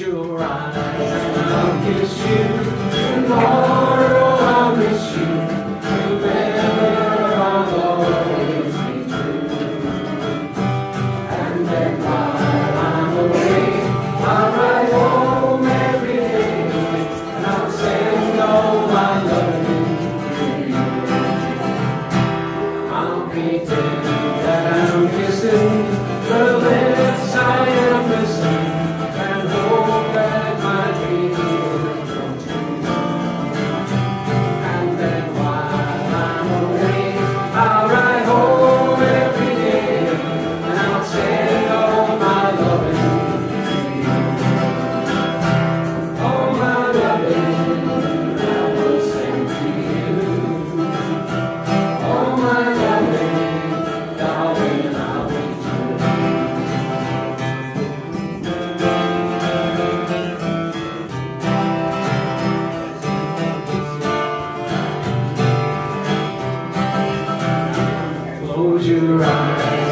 your eyes and I'll kiss you. Tomorrow I'll miss you. Remember I'll always be true. And then while I'm away, I'll ride home every day and I'll send all my loving to you. I'll pretend that I'm kissing the lips I am missing and hope that my dreams will come true. And then while I'm away, I'll ride home every day and I'll send all my loving to you. All my loving I will send to you. All my loving, darling, I'll be true. Close your eyes